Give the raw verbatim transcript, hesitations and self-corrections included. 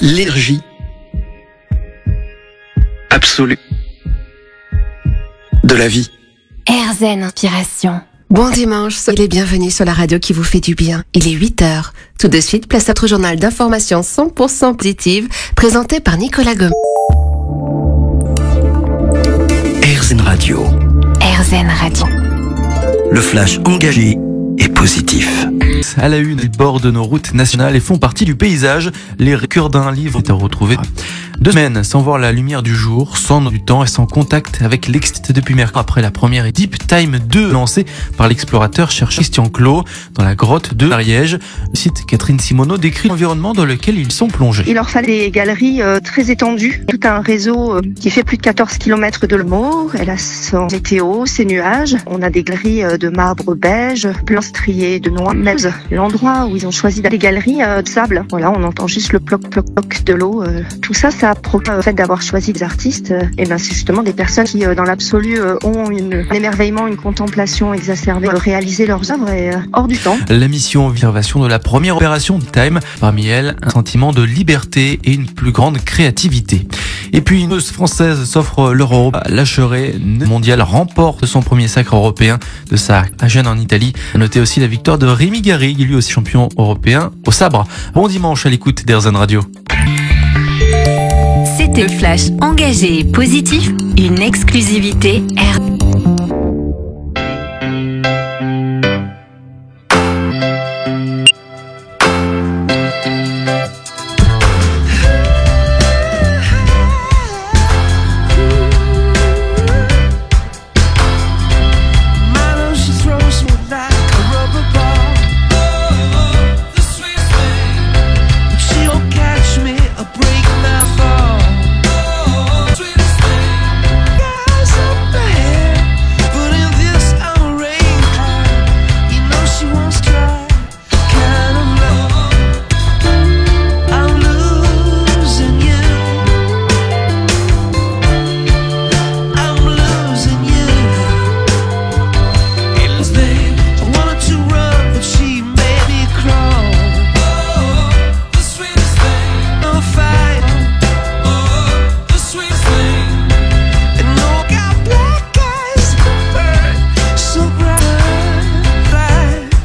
l'énergie absolue de la vie. AirZen Inspiration. Bon dimanche, soyez les bienvenus sur la radio qui vous fait du bien. Il est huit heures. Tout de suite, place à notre journal d'information cent pour cent positive, présenté par Nicolas Gomme. AirZen Radio. AirZen Radio. Le flash engagé et positif. À la une, ils bordent nos routes nationales et font partie du paysage. Les cœurs d'un livre est à retrouver. Deux semaines sans voir la lumière du jour, sans du temps et sans contact avec l'exit depuis mercredi. Après la première et Deep Time deux lancée par l'explorateur chercheur Christian Clot dans la grotte de Ariège. Le site Catherine Simoneau décrit l'environnement dans lequel ils sont plongés. Il leur fallait des galeries euh, très étendues, tout un réseau euh, qui fait plus de quatorze kilomètres de long. Elle a son météo, ses nuages. On a des galeries euh, de marbre beige, blanc strié de noix. L'endroit où ils ont choisi d'aller galeries euh, de sable. Voilà, on entend juste le ploc ploc ploc de l'eau. Euh, tout ça, ça provoque le fait d'avoir choisi des artistes. Euh, et ben c'est justement des personnes qui, euh, dans l'absolu, euh, ont une, un émerveillement, une contemplation exacerbée, euh, réaliser leurs œuvres et euh, hors du temps. La mission observation de la première opération de Time, parmi elles, un sentiment de liberté et une plus grande créativité. Et puis une française s'offre l'Euro. Lâcheray mondial remporte son premier sacre européen de sa jeune en Italie. À noter aussi la victoire de Rémi Garrigue, lui aussi champion européen au sabre. Bon dimanche à l'écoute d'AirZen Radio. C'était le flash engagé et positif, une exclusivité Air.